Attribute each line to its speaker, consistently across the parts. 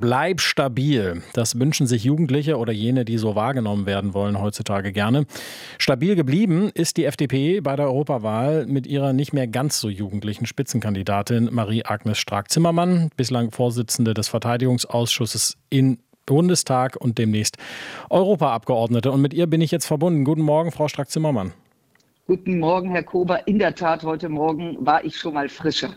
Speaker 1: Bleib stabil. Das wünschen sich Jugendliche oder jene, die so wahrgenommen werden wollen, heutzutage gerne. Stabil geblieben ist die FDP bei der Europawahl mit ihrer nicht mehr ganz so jugendlichen Spitzenkandidatin Marie-Agnes Strack-Zimmermann, bislang Vorsitzende des Verteidigungsausschusses in Bundestag und demnächst Europaabgeordnete. Und mit ihr bin ich jetzt verbunden. Guten Morgen, Frau Strack-Zimmermann.
Speaker 2: Guten Morgen, Herr Kober. In der Tat, heute Morgen war ich schon mal frischer.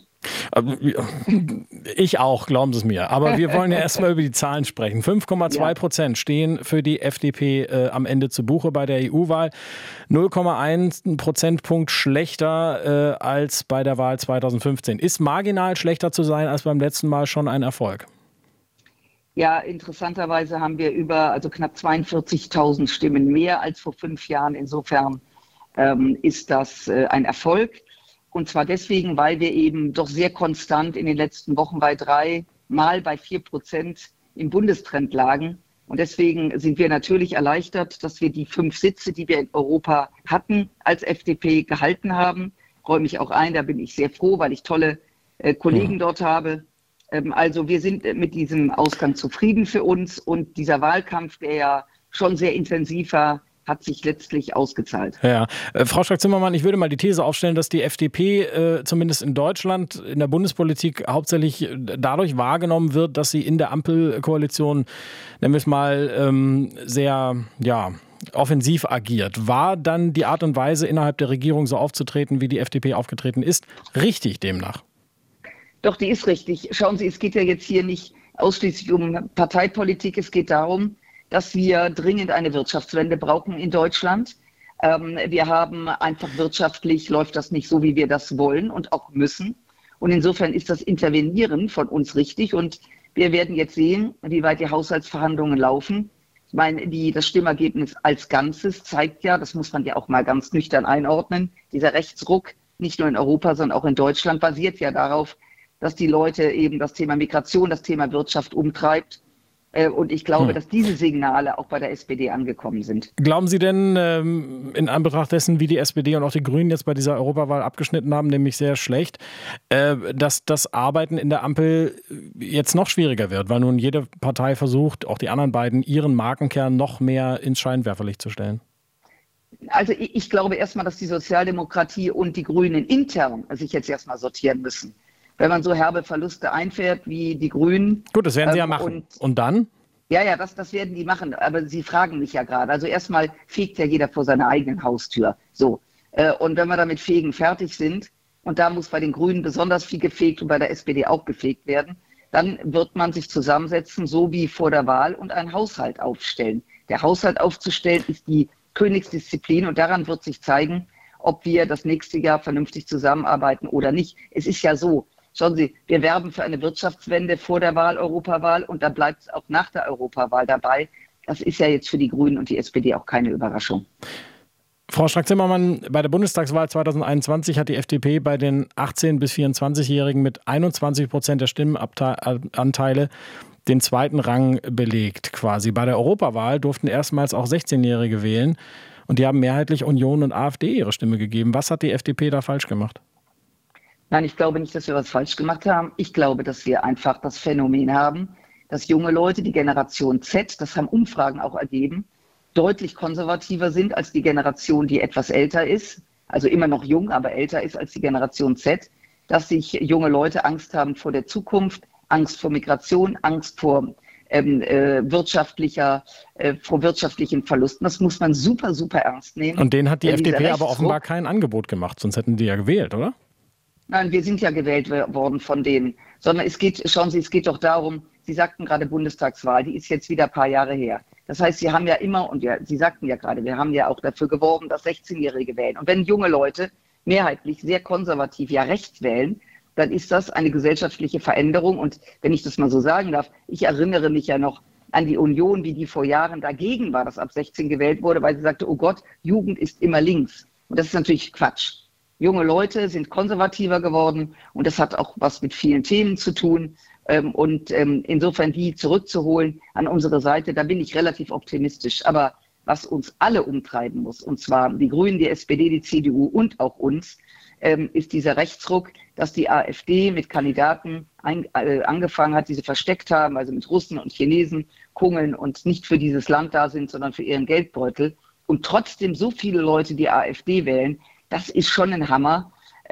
Speaker 1: Ich auch, glauben Sie es mir. Aber wir wollen ja erstmal über die Zahlen sprechen. 5,2% stehen für die FDP am Ende zu Buche bei der EU-Wahl. 0,1 Prozentpunkt schlechter als bei der Wahl 2015. Ist marginal schlechter zu sein als beim letzten Mal schon ein Erfolg?
Speaker 2: Ja, interessanterweise haben wir knapp 42.000 Stimmen mehr als vor 5 Jahren. Insofern ist das ein Erfolg. Und zwar deswegen, weil wir eben doch sehr konstant in den letzten Wochen bei 4% im Bundestrend lagen. Und deswegen sind wir natürlich erleichtert, dass wir die 5 Sitze, die wir in Europa hatten, als FDP gehalten haben. Räume mich auch ein, da bin ich sehr froh, weil ich tolle Kollegen dort habe. Also wir sind mit diesem Ausgang zufrieden für uns. Und dieser Wahlkampf, der ja schon sehr intensiv war, hat sich letztlich ausgezahlt.
Speaker 1: Ja, Frau Strack-Zimmermann, ich würde mal die These aufstellen, dass die FDP zumindest in Deutschland in der Bundespolitik hauptsächlich dadurch wahrgenommen wird, dass sie in der Ampelkoalition, nennen wir es mal, sehr offensiv agiert. War dann die Art und Weise, innerhalb der Regierung so aufzutreten, wie die FDP aufgetreten ist, richtig demnach?
Speaker 2: Doch, die ist richtig. Schauen Sie, es geht ja jetzt hier nicht ausschließlich um Parteipolitik, es geht darum, dass wir dringend eine Wirtschaftswende brauchen in Deutschland. Wir haben einfach wirtschaftlich, läuft das nicht so, wie wir das wollen und auch müssen. Und insofern ist das Intervenieren von uns richtig. Und wir werden jetzt sehen, wie weit die Haushaltsverhandlungen laufen. Ich meine, das Stimmergebnis als Ganzes zeigt ja, das muss man ja auch mal ganz nüchtern einordnen, dieser Rechtsruck, nicht nur in Europa, sondern auch in Deutschland, basiert ja darauf, dass die Leute eben das Thema Migration, das Thema Wirtschaft umtreibt. Und ich glaube, dass diese Signale auch bei der SPD angekommen sind.
Speaker 1: Glauben Sie denn, in Anbetracht dessen, wie die SPD und auch die Grünen jetzt bei dieser Europawahl abgeschnitten haben, nämlich sehr schlecht, dass das Arbeiten in der Ampel jetzt noch schwieriger wird, weil nun jede Partei versucht, auch die anderen beiden, ihren Markenkern noch mehr ins Scheinwerferlicht zu stellen?
Speaker 2: Also ich glaube erstmal, dass die Sozialdemokratie und die Grünen intern sich jetzt erstmal sortieren müssen. Wenn man so herbe Verluste einfährt wie die Grünen.
Speaker 1: Gut, das werden sie ja machen. Und dann?
Speaker 2: Ja, das werden die machen. Aber Sie fragen mich ja gerade. Also erstmal fegt ja jeder vor seiner eigenen Haustür. So. Und wenn wir damit Fegen fertig sind, und da muss bei den Grünen besonders viel gefegt und bei der SPD auch gefegt werden, dann wird man sich zusammensetzen, so wie vor der Wahl, und einen Haushalt aufstellen. Der Haushalt aufzustellen ist die Königsdisziplin und daran wird sich zeigen, ob wir das nächste Jahr vernünftig zusammenarbeiten oder nicht. Es ist ja so, schauen Sie, wir werben für eine Wirtschaftswende vor der Wahl, Europawahl, und da bleibt es auch nach der Europawahl dabei. Das ist ja jetzt für die Grünen und die SPD auch keine Überraschung.
Speaker 1: Frau Strack-Zimmermann, bei der Bundestagswahl 2021 hat die FDP bei den 18- bis 24-Jährigen mit 21% der Stimmenanteile den zweiten Rang belegt quasi. Bei der Europawahl durften erstmals auch 16-Jährige wählen und die haben mehrheitlich Union und AfD ihre Stimme gegeben. Was hat die FDP da falsch gemacht?
Speaker 2: Nein, ich glaube nicht, dass wir was falsch gemacht haben. Ich glaube, dass wir einfach das Phänomen haben, dass junge Leute, die Generation Z, das haben Umfragen auch ergeben, deutlich konservativer sind als die Generation, die etwas älter ist, also immer noch jung, aber älter ist als die Generation Z, dass sich junge Leute Angst haben vor der Zukunft, Angst vor Migration, Angst vor wirtschaftlichen Verlusten. Das muss man super, super ernst nehmen.
Speaker 1: Und denen hat die FDP aber offenbar kein Angebot gemacht, sonst hätten die ja gewählt, oder?
Speaker 2: Nein, wir sind ja gewählt worden von denen. Sondern schauen Sie, es geht doch darum, Sie sagten gerade Bundestagswahl, die ist jetzt wieder ein paar Jahre her. Das heißt, Sie haben ja immer, Sie sagten ja gerade, wir haben ja auch dafür geworben, dass 16-Jährige wählen. Und wenn junge Leute mehrheitlich sehr konservativ rechts wählen, dann ist das eine gesellschaftliche Veränderung. Und wenn ich das mal so sagen darf, ich erinnere mich ja noch an die Union, wie die vor Jahren dagegen war, dass ab 16 gewählt wurde, weil sie sagte, oh Gott, Jugend ist immer links. Und das ist natürlich Quatsch. Junge Leute sind konservativer geworden und das hat auch was mit vielen Themen zu tun. Insofern die zurückzuholen an unsere Seite, da bin ich relativ optimistisch. Aber was uns alle umtreiben muss, und zwar die Grünen, die SPD, die CDU und auch uns, ist dieser Rechtsruck, dass die AfD mit Kandidaten angefangen hat, die sie versteckt haben, also mit Russen und Chinesen kungeln und nicht für dieses Land da sind, sondern für ihren Geldbeutel. Und trotzdem so viele Leute die AfD wählen, das ist schon ein Hammer.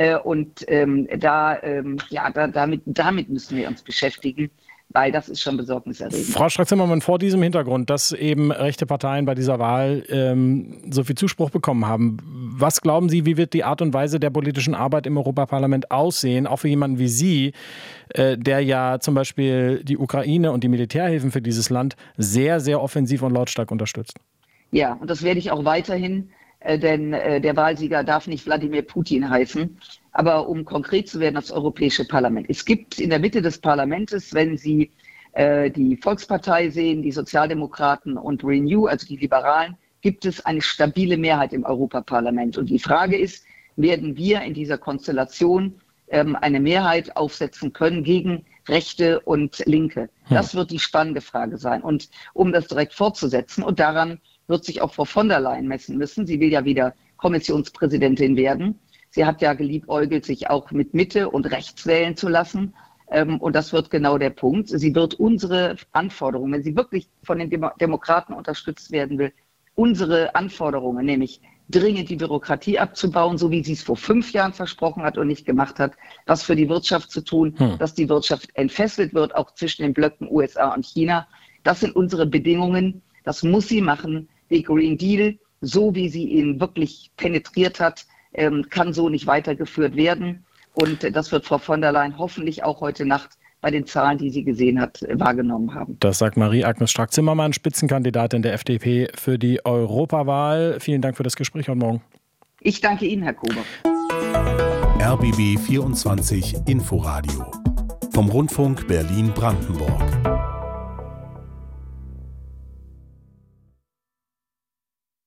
Speaker 2: Damit müssen wir uns beschäftigen, weil das ist schon besorgniserregend.
Speaker 1: Frau Strack-Zimmermann, vor diesem Hintergrund, dass eben rechte Parteien bei dieser Wahl so viel Zuspruch bekommen haben, was glauben Sie, wie wird die Art und Weise der politischen Arbeit im Europaparlament aussehen, auch für jemanden wie Sie, der ja zum Beispiel die Ukraine und die Militärhilfen für dieses Land sehr, sehr offensiv und lautstark unterstützt?
Speaker 2: Ja, und das werde ich auch weiterhin, denn der Wahlsieger darf nicht Wladimir Putin heißen. Aber um konkret zu werden, das Europäische Parlament. Es gibt in der Mitte des Parlaments, wenn Sie die Volkspartei sehen, die Sozialdemokraten und Renew, also die Liberalen, gibt es eine stabile Mehrheit im Europaparlament. Und die Frage ist, werden wir in dieser Konstellation eine Mehrheit aufsetzen können gegen Rechte und Linke? Das wird die spannende Frage sein. Und um das direkt fortzusetzen, und daran wird sich auch Frau von der Leyen messen müssen. Sie will ja wieder Kommissionspräsidentin werden. Sie hat ja geliebäugelt, sich auch mit Mitte und rechts wählen zu lassen. Und das wird genau der Punkt. Sie wird unsere Anforderungen, wenn sie wirklich von den Demokraten unterstützt werden will, unsere Anforderungen, nämlich dringend die Bürokratie abzubauen, so wie sie es vor 5 Jahren versprochen hat und nicht gemacht hat, was für die Wirtschaft zu tun, dass die Wirtschaft entfesselt wird, auch zwischen den Blöcken USA und China. Das sind unsere Bedingungen. Das muss sie machen. Der Green Deal, so wie sie ihn wirklich penetriert hat, kann so nicht weitergeführt werden. Und das wird Frau von der Leyen hoffentlich auch heute Nacht bei den Zahlen, die sie gesehen hat, wahrgenommen haben.
Speaker 1: Das sagt Marie-Agnes Strack-Zimmermann, Spitzenkandidatin der FDP für die Europawahl. Vielen Dank für das Gespräch heute Morgen.
Speaker 2: Ich danke Ihnen, Herr Kober.
Speaker 3: RBB 24 Inforadio vom Rundfunk Berlin-Brandenburg.